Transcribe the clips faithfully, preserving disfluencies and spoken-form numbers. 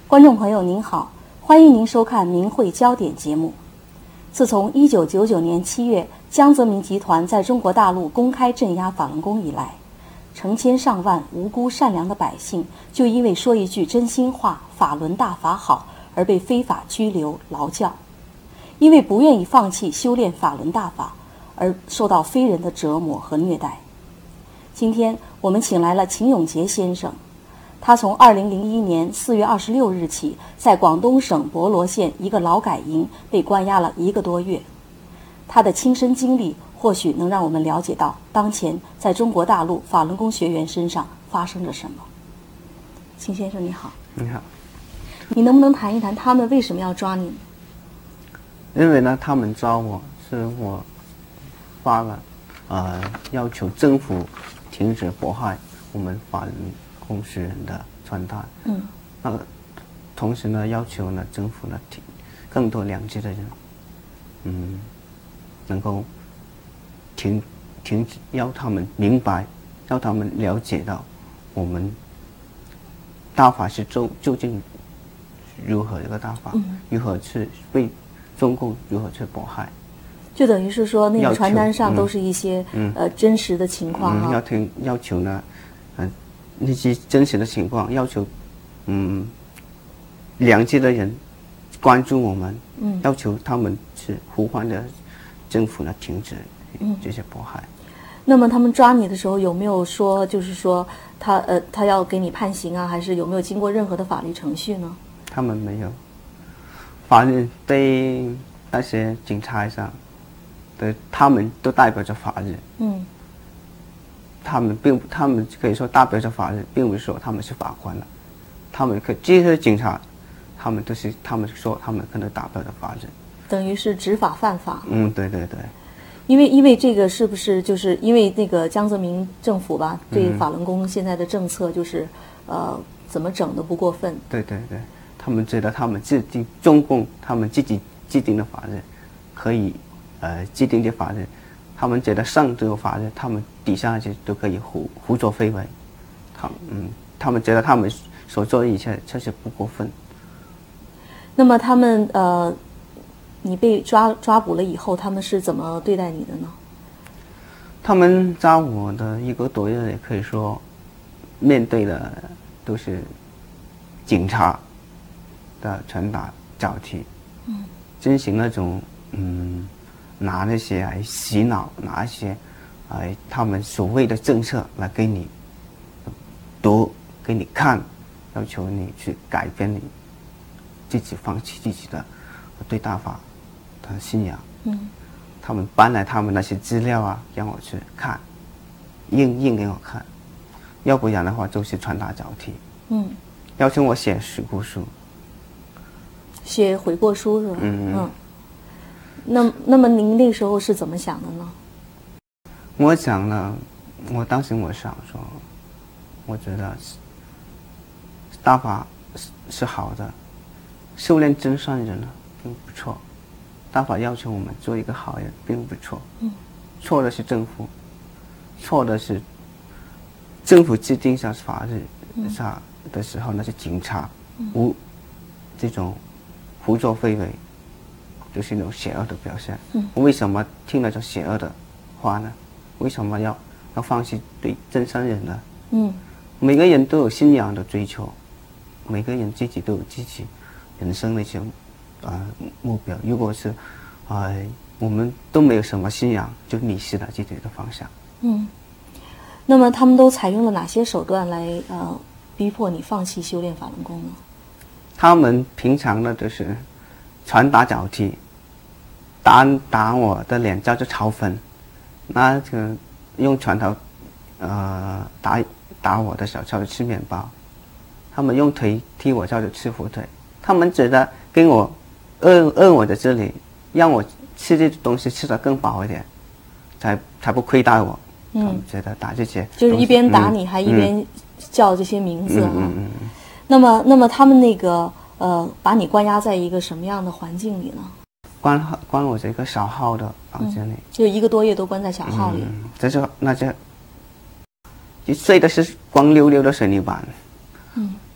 观众朋友您好，欢迎您收看《明慧焦点》节目。自从一九九九年七月江泽民集团在中国大陆公开镇压法轮功以来，成千上万无辜善良的百姓就因为说一句真心话“法轮大法好”而被非法拘留劳教，因为不愿意放弃修炼法轮大法而受到非人的折磨和虐待。今天我们请来了秦永杰先生，他从二零零一年四月二十六日起，在广东省博罗县一个劳改营被关押了一个多月。他的亲身经历或许能让我们了解到当前在中国大陆法轮功学员身上发生着什么。秦先生你好。 你好。 你能不能谈一谈他们为什么要抓你？ 因为呢，他们抓我是我发了呃要求政府停止迫害我们法轮功学人的传单。嗯。那个同时呢，要求呢政府呢停更多两届的人，嗯，能够停停止，要他们明白，要他们了解到我们大法是究究竟如何一个大法，嗯、如何去被中共如何去迫害。 就等于是说，那个传单上都是一些、嗯、呃真实的情况啊。 嗯、要听要求呢，呃，那些真实的情况，要求嗯两届的人关注我们，嗯，要求他们是呼唤的政府呢停止这些迫害。嗯、 那么他们抓你的时候有没有说，就是说他呃他要给你判刑啊，还是有没有经过任何的法律程序呢？ 他们没有，法律对那些警察上，对他们都代表着法律。嗯。他们并他们可以说代表着法律，并不是说他们是法官了。他们可这些警察，他们都是他们说他们可能代表着法律。 等于是执法犯法。 嗯，对对对。 因为因为这个是不是就是因为那个江泽民政府吧，对法轮功现在的政策就是、嗯、呃怎么整都不过分。 对对对。他们觉得他们制定中共他们自己制定的法律可以呃制定的法律，他们觉得上这个法律，他们底下就都可以胡胡作非为。他嗯，他们觉得他们所做的一切确实不过分。 那么他们呃，你被抓抓捕了以后，他们是怎么对待你的呢？ 他们抓我的一个多月，也可以说面对的都是警察的拳打脚踢，嗯，进行那种嗯，拿那些来洗脑，拿一些哎他们所谓的政策来给你读，给你看，要求你去改变你自己，放弃自己的对大法的信仰。嗯，他们搬来他们那些资料啊，让我去看，印印给我看，要不然的话就是拳打脚踢。嗯，要求我写悔过书。 写悔过书是吧？嗯嗯。那那么您那时候是怎么想的呢？ 我想呢，我当时我想说，我觉得大法是是好的，修炼真善人呢并不错，大法要求我们做一个好人并不错。嗯。错的是政府，错的是政府制定下法律下的时候，那些警察无这种胡作非为，就是一种邪恶的表现。嗯，为什么听了这邪恶的话呢？为什么要要放弃对真善人呢？嗯，每个人都有信仰的追求，每个人自己都有自己人生的一些呃目标。如果是呃我们都没有什么信仰，就迷失了自己的方向。 嗯，那么他们都采用了哪些手段来呃逼迫你放弃修炼法轮功呢？ 他们平常呢都是拳打脚踢，打打我的脸叫做嘲讽，那个用拳头呃打打我的手叫做吃面包，他们用腿踢我叫做吃火腿，他们觉得跟我饿饿我的这里，让我吃这东西吃得更饱一点，才才不亏待我。嗯，他们觉得打这些就是一边打你、嗯、还一边叫这些名字啊。嗯嗯嗯嗯那么，那么他们那个呃，把你关押在一个什么样的环境里呢？ 关关我这个小号的房间里，嗯、 就一个多月都关在小号里。 嗯，这就那就，就睡的是光溜溜的水泥板。嗯，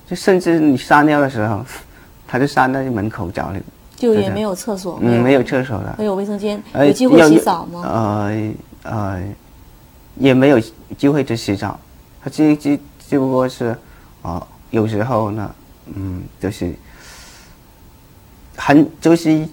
就甚至你撒尿的时候，他就撒在门口脚里， 就也没有厕所， 嗯，没有厕所的， 没有卫生间，有机会洗澡吗？ 呃呃，也没有机会去洗澡，他只只只不过是，呃，有时候呢，嗯，就是很就是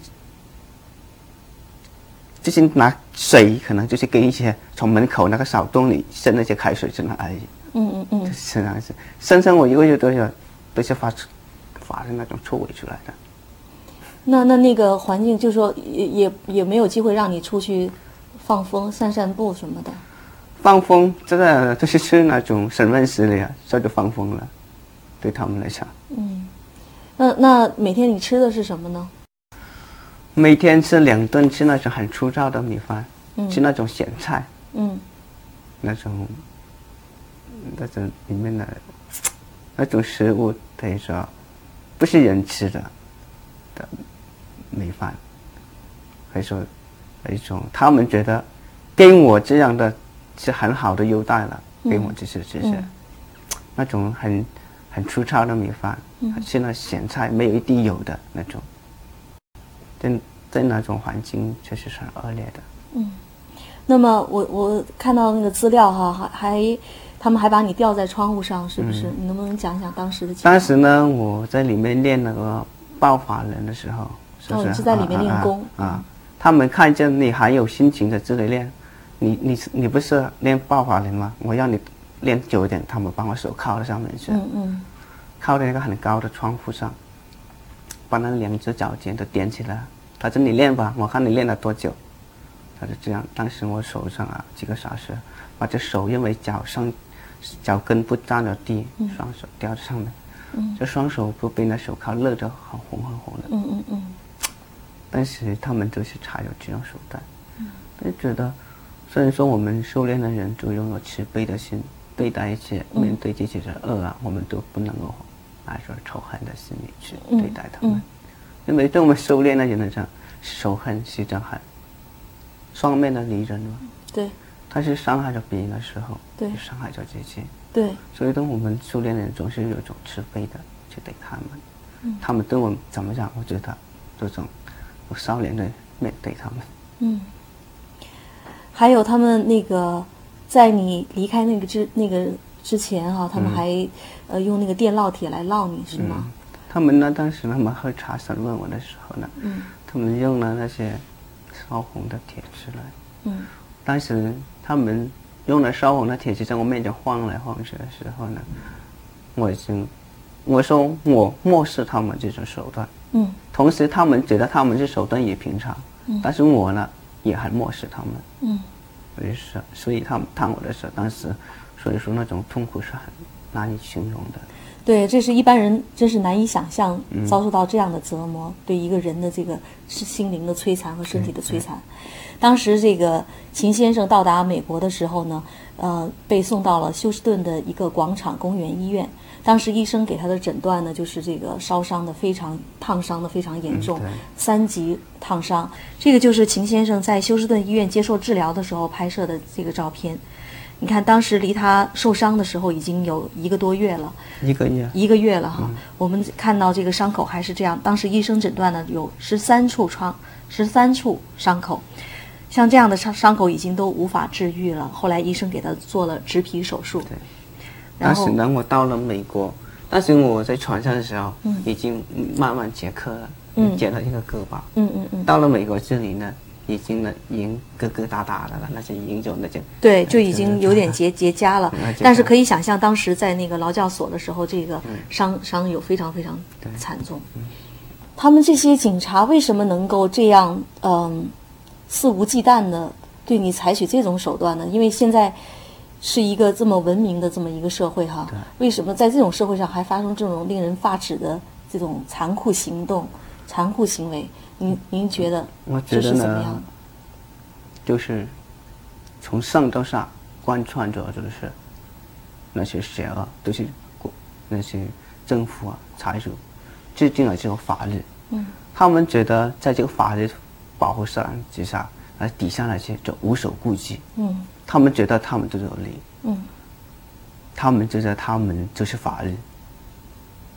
就是拿水，可能就是给一些从门口那个小洞里渗那些开水进来而已。 嗯嗯嗯， 就是这样子，生生我一个月都是都是发发的那种臭味出来的。 那那那个环境，就是说也也也没有机会让你出去放风、散散步什么的。 放风，这个就是去那种审问室里啊，这就放风了，对他们来讲。 嗯，那那每天你吃的是什么呢？ 每天吃两顿，吃那种很粗糙的米饭， 嗯、 吃那种咸菜， 嗯， 那种那种里面的那种食物，等于说不是人吃的的米饭，可以说一种他们觉得给我这样的是很好的优待了，给我这些这些、嗯、那种很很粗糙的米饭，嗯、吃那咸菜没有一滴油的那种。在在那种环境确实是很恶劣的。 嗯，那么我我看到那个资料哈，还还他们还把你吊在窗户上，是不是？嗯、你能不能讲讲当时的情况？ 当时呢，我在里面练那个爆法人的时候，是不是？ 哦，你是在里面练功啊啊啊！他们看见你还有心情的自己练，你你你不是练爆法人吗？我让你练久一点，他们帮我手靠在上面去， 嗯嗯， 靠在那个很高的窗户上。把那两只脚尖都踮起来，他说你练吧，我看你练了多久。他就这样，当时我手上啊几个小时，把这手因为脚上脚跟不沾着地，嗯、双手吊在上面，嗯、这双手不被那手铐勒得很红很红的。 嗯嗯嗯。 但是他们就是采有这种手段，嗯，就觉得虽然说我们修炼的人都拥有慈悲的心，对待一切、嗯、面对这些的恶啊，我们都不能够拿着仇恨的心理去对待他们，嗯嗯、因为对我们修炼的人来讲，仇恨是种很双面的敌人嘛。 对， 他是伤害着别人的时候， 对， 伤害着自己。 对， 所以当我们修炼的人总是有一种慈悲的去对他们，嗯、他们对我们怎么讲？我觉得这种我少年的面对他们。 嗯，还有他们那个在你离开那个之那个。之前哈、啊，他们还、嗯、呃用那个电烙铁来烙你是吗、 嗯？他们呢，当时他们喝茶审问我的时候呢，嗯，他们用了那些烧红的铁丝来，嗯，当时他们用了烧红的铁丝在我面前晃来晃去的时候呢，我已经我说我漠视他们这种手段，嗯，同时他们觉得他们这手段也平常，嗯，但是我呢也很漠视他们，嗯，我就说，所以他们烫我的时候，当时。所以说那种痛苦是很难以形容的。 对，这是一般人真是难以想象遭受到这样的折磨，嗯、对一个人的这个是心灵的摧残和身体的摧残。当时这个秦先生到达美国的时候呢，呃，被送到了休斯顿的一个广场公园医院。当时医生给他的诊断呢，就是这个烧伤的非常烫伤的非常严重，嗯、三级烫伤。这个就是秦先生在休斯顿医院接受治疗的时候拍摄的这个照片。你看，当时离他受伤的时候已经有一个多月了， 一个月， 一个月了哈。嗯、我们看到这个伤口还是这样，当时医生诊断呢有十三处创，十三处伤口，像这样的伤伤口已经都无法治愈了。后来医生给他做了植皮手术。 对，当时呢，我到了美国，当时我在船上的时候，嗯、已经慢慢结痂了，嗯、结了一个疙瘩。嗯嗯嗯。到了美国这里呢。已经呢，已经疙疙瘩瘩的了，那些已经就那些对，就已经有点结结痂了。但是可以想象，当时在那个劳教所的时候，这个伤、嗯、伤有非常非常惨重。嗯、他们这些警察为什么能够这样嗯肆无忌惮的对你采取这种手段呢？因为现在是一个这么文明的这么一个社会哈，为什么在这种社会上还发生这种令人发指的这种残酷行动、残酷行为？您您觉得这是怎么样？ 就是从上到下贯穿着，就是那些邪恶，都是那些政府啊采取制定了这个法律。嗯，他们觉得在这个法律保护伞之下，而底下那些就无所顾忌。嗯，他们觉得他们都有理。嗯，他们觉得他们就是法律。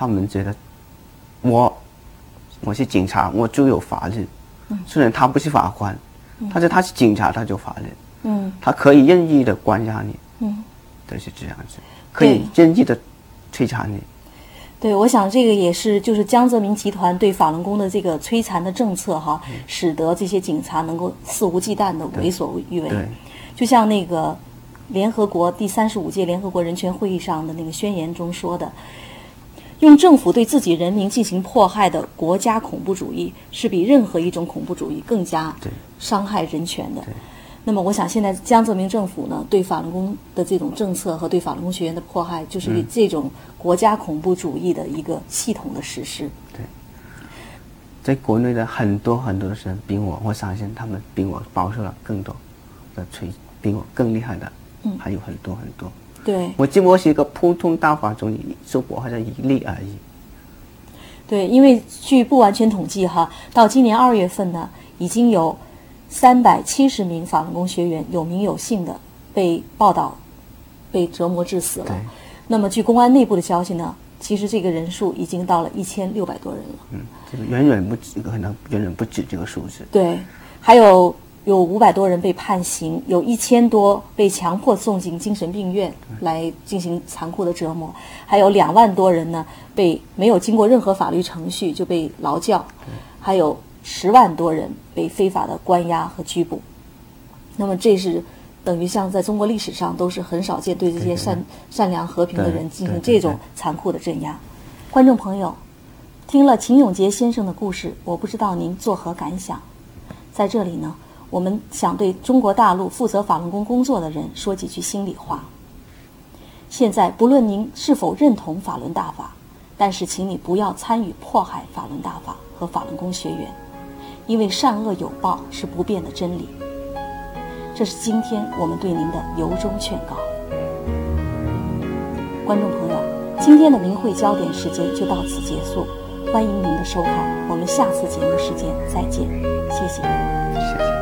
他们觉得我我是警察，我就有法律。嗯、虽然他不是法官，嗯、但是他是警察，他就法律。嗯，他可以任意的关押你。嗯，都是这样子，可以任意的摧残你。 对，我想这个也是就是江泽民集团对法轮功的这个摧残的政策哈，嗯、使得这些警察能够肆无忌惮的为所欲为。对，就像那个联合国第三十五届联合国人权会议上的那个宣言中说的，用政府对自己人民进行迫害的国家恐怖主义，是比任何一种恐怖主义更加伤害人权的。那么我想现在江泽民政府呢对法轮功的这种政策和对法轮功学员的迫害，就是这种国家恐怖主义的一个系统的实施。 对，在国内的很多很多的人比我，我相信他们比我饱受了更多的摧，比我更厉害的，嗯，还有很多很多。 对， 我只不过是一个普通大法中受迫害的一例而已。 对，因为据不完全统计哈，到今年二月份呢，已经有三百七十名法轮功学员有名有姓的被报道被折磨致死了。那么据公安内部的消息呢，其实这个人数已经到了一千六百多人了。 嗯，这个远远不止，可能远远不止这个数字。 对，还有有五百多人被判刑，有一千多被强迫送进精神病院来进行残酷的折磨，还有两万多人呢被没有经过任何法律程序就被劳教，还有十万多人被非法的关押和拘捕。那么这是等于像在中国历史上都是很少见对这些善对对对善良和平的人进行这种残酷的镇压。观众朋友，听了秦永杰先生的故事，我不知道您作何感想。在这里呢，我们想对中国大陆负责法轮功工作的人说几句心里话。现在不论您是否认同法轮大法，但是请你不要参与迫害法轮大法和法轮功学员，因为善恶有报是不变的真理。这是今天我们对您的由衷劝告。观众朋友，今天的明慧焦点时间就到此结束，欢迎您的收看，我们下次节目时间再见，谢谢。 谢谢。